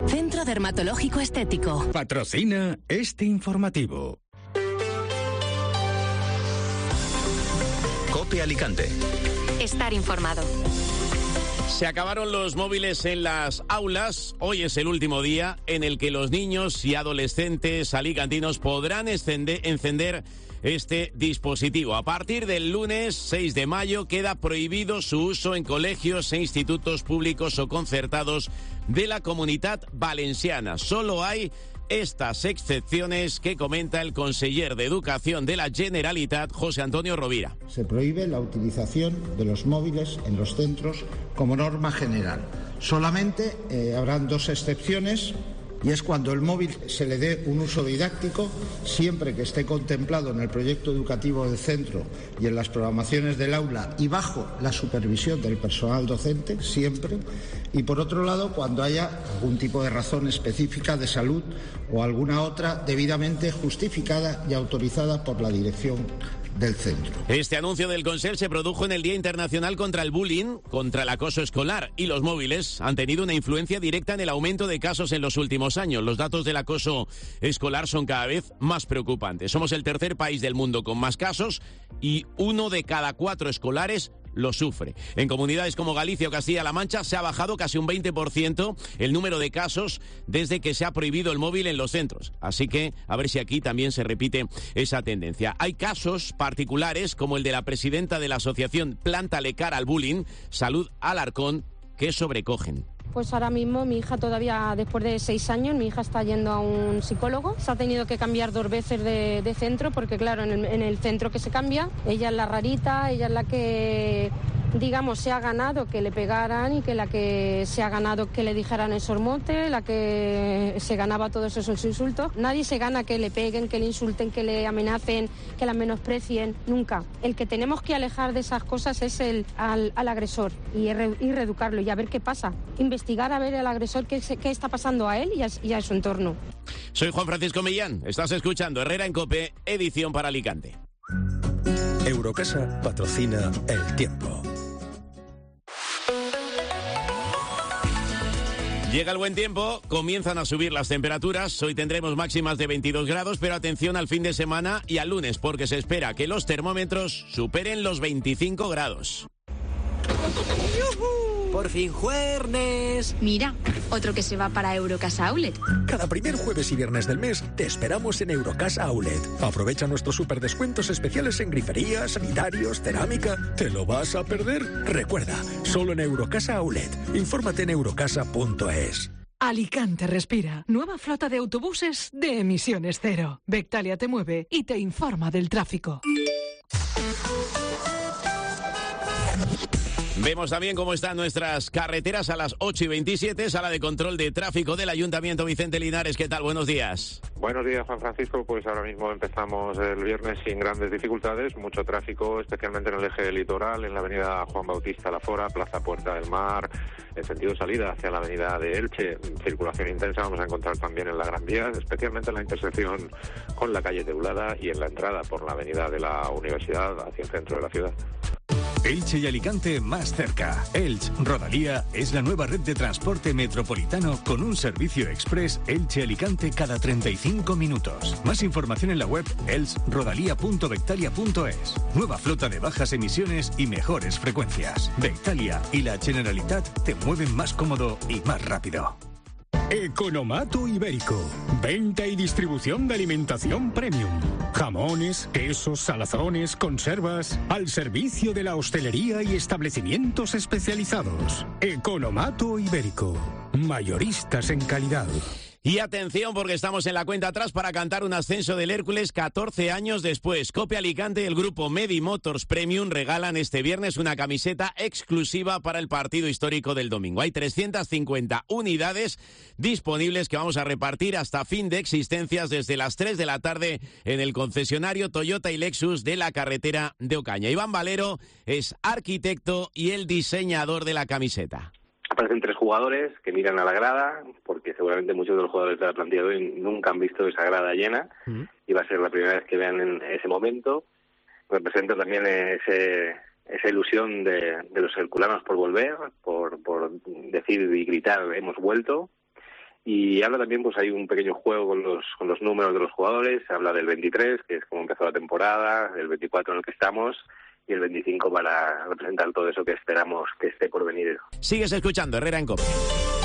Centro Dermatológico Estético. Patrocina este informativo. COPE Alicante. Estar informado. Se acabaron los móviles en las aulas. Hoy es el último día en el que los niños y adolescentes alicantinos podrán encender este dispositivo. A partir del lunes 6 de mayo queda prohibido su uso en colegios e institutos públicos o concertados de la Comunitat Valenciana. Solo hay estas excepciones que comenta el conseller de Educación de la Generalitat, José Antonio Rovira. Se prohíbe la utilización de los móviles en los centros como norma general. Solamente habrán dos excepciones, y es cuando el móvil se le dé un uso didáctico, siempre que esté contemplado en el proyecto educativo del centro y en las programaciones del aula y bajo la supervisión del personal docente, siempre. Y por otro lado, cuando haya algún tipo de razón específica de salud o alguna otra debidamente justificada y autorizada por la dirección del centro. Este anuncio del Consell se produjo en el Día Internacional contra el Bullying, contra el acoso escolar, y los móviles han tenido una influencia directa en el aumento de casos en los últimos años. Los datos del acoso escolar son cada vez más preocupantes. Somos el tercer país del mundo con más casos y 1 de cada 4 escolares lo sufre. En comunidades como Galicia o Castilla-La Mancha se ha bajado casi un 20% el número de casos desde que se ha prohibido el móvil en los centros. Así que a ver si aquí también se repite esa tendencia. Hay casos particulares como el de la presidenta de la asociación Plántale Cara al Bullying, Salud Alarcón, que sobrecogen. Pues ahora mismo mi hija todavía, después de 6 años, mi hija está yendo a un psicólogo. Se ha tenido que cambiar 2 veces de centro porque, claro, en el centro que se cambia, ella es la rarita, ella es la que, digamos, se ha ganado que le pegaran y que la que se ha ganado que le dijeran esos motes, la que se ganaba todos esos insultos. Nadie se gana que le peguen, que le insulten, que le amenacen, que la menosprecien, nunca. El que tenemos que alejar de esas cosas es al agresor y reeducarlo y a ver qué pasa. Investigar a ver al agresor qué está pasando a él y a su entorno. Soy Juan Francisco Millán, estás escuchando Herrera en COPE, edición para Alicante. Eurocasa patrocina El Tiempo. Llega el buen tiempo, comienzan a subir las temperaturas. Hoy tendremos máximas de 22 grados, pero atención al fin de semana y al lunes, porque se espera que los termómetros superen los 25 grados. ¡Por fin jueves! Mira, otro que se va para Eurocasa Outlet. Cada primer jueves y viernes del mes te esperamos en Eurocasa Outlet. Aprovecha nuestros superdescuentos especiales en grifería, sanitarios, cerámica. ¿Te lo vas a perder? Recuerda, solo en Eurocasa Outlet. Infórmate en eurocasa.es. Alicante respira. Nueva flota de autobuses de emisiones cero. Bectalia te mueve y te informa del tráfico. Vemos también cómo están nuestras carreteras a las 8:27, sala de control de tráfico del Ayuntamiento. Vicente Linares, ¿qué tal? Buenos días. Buenos días, Juan Francisco. Pues ahora mismo empezamos el viernes sin grandes dificultades, mucho tráfico, especialmente en el eje litoral, en la avenida Juan Bautista Lafora, Plaza Puerta del Mar, en sentido salida hacia la avenida de Elche, circulación intensa vamos a encontrar también en la Gran Vía, especialmente en la intersección con la calle Teulada y en la entrada por la avenida de la Universidad hacia el centro de la ciudad. Elche y Alicante más cerca. Elche Rodalía es la nueva red de transporte metropolitano con un servicio express Elche-Alicante cada 35 minutos. Más información en la web elchrodalía.bectalia.es. Nueva flota de bajas emisiones y mejores frecuencias. Bectalia y la Generalitat te mueven más cómodo y más rápido. Economato Ibérico. Venta y distribución de alimentación premium. Jamones, quesos, salazones, conservas. Al servicio de la hostelería y establecimientos especializados. Economato Ibérico. Mayoristas en calidad. Y atención, porque estamos en la cuenta atrás para cantar un ascenso del Hércules 14 años después. COPE Alicante y el grupo Medi Motors Premium regalan este viernes una camiseta exclusiva para el partido histórico del domingo. Hay 350 unidades disponibles que vamos a repartir hasta fin de existencias desde las 3 de la tarde en el concesionario Toyota y Lexus de la carretera de Ocaña. Iván Valero es arquitecto y el diseñador de la camiseta. Aparecen 3 jugadores que miran a la grada, porque seguramente muchos de los jugadores de la plantilla de hoy nunca han visto esa grada llena, y va a ser la primera vez que vean en ese momento. Representa también esa ilusión de los herculanos por volver, por decir y gritar, hemos vuelto. Y habla también, pues hay un pequeño juego con los números de los jugadores. Se habla del 23, que es como empezó la temporada, el 24 en el que estamos, y el 25 para representar todo eso que esperamos que esté por venir. Sigues escuchando Herrera en COPE.